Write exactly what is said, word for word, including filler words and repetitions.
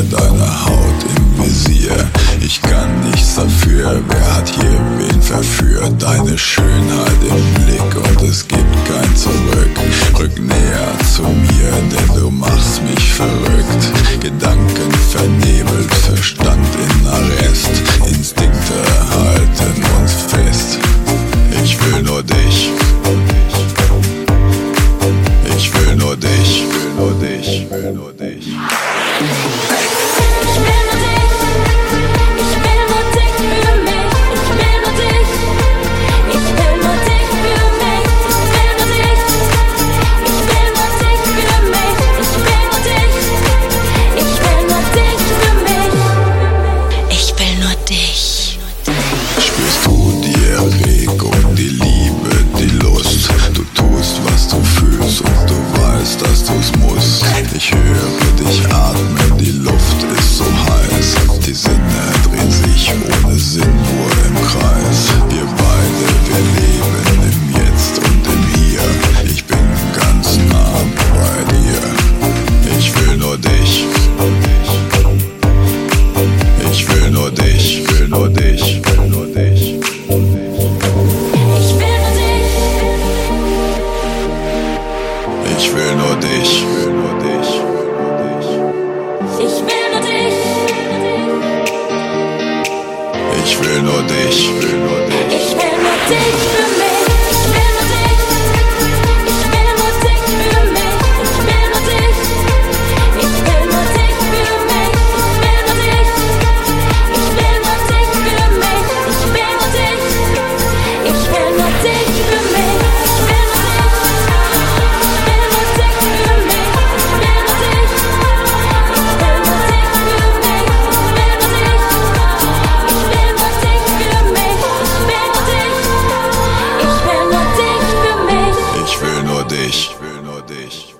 deine Haut im Visier. Ich kann nichts dafür, wer hat hier wen verführt? Deine Schönheit im Blick und es gibt kein Zurück. Rück näher zu mir, denn du machst mich verrückt. Gedanken vernebelt, Verstand in Arrest. Instinkte halten uns fest. Ich will nur dich. Ich will nur dich. Ich will nur dich. Ich will nur dich. Spürst du die Erregung, die Liebe, die Lust? Du tust, was du fühlst und du weißt, dass du's musst. Ich höre dich atmen, die Luft ist so heiß. Die Sinne drehen sich ohne Sinn nur im Kreis. Wir beide, wir leben im Jetzt und im Hier. Ich bin ganz nah bei dir. Ich will nur dich. Ich will nur dich, ich will nur dich, ich will nur dich. Ich will nur dich, ich will nur dich. Ich will nur dich. Ich will nur dich, ich will nur dich. Ich will nur dich für mich. Ich will nur dich. Ich will nur dich für mich. Ich will nur dich. Ich will nur dich für mich. Ich will nur dich. Ich will nur dich für mich. Ich will nur dich. Ich will nur dich für mich. Ich will nur dich. Ich will nur dich, ich will nur dich.